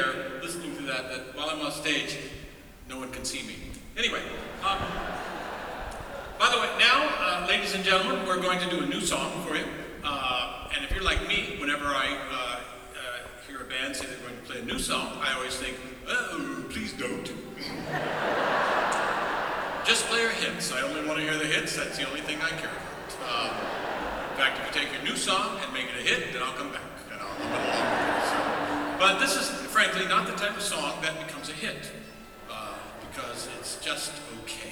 there listening to that while I'm on stage, no one can see me. Anyway, by the way, now, ladies and gentlemen, we're going to do a new song for you. And if you're like me, whenever I hear a band say they're going to play a new song, I always think, oh, please don't. Just play your hits. I only want to hear the hits. That's the only thing I care about. In fact, if you take your new song and make it a hit, then I'll come back and I'll hum it along with you. So, but this is, frankly, not the type of song that becomes a hit because it's just okay.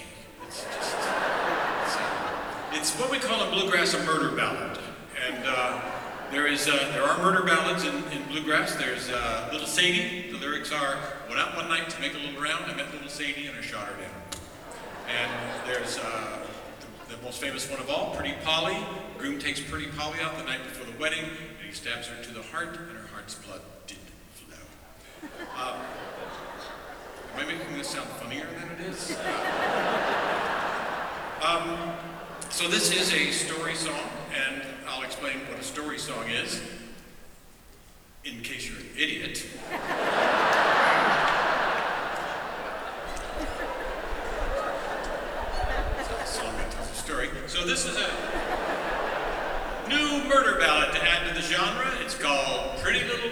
It's what we call a bluegrass a murder ballad, and there are murder ballads in bluegrass. There's Little Sadie. The lyrics are, went out one night to make a little round. I met Little Sadie and I shot her down. And there's the most famous one of all, Pretty Polly. Groom takes Pretty Polly out the night before the wedding, and he stabs her to the heart, and her heart's blood did flow. Am I making this sound funnier than it is? So this is a story song, and I'll explain what a story song is, in case you're an idiot. Story. So this is a new murder ballad to add to the genre. It's called Pretty Little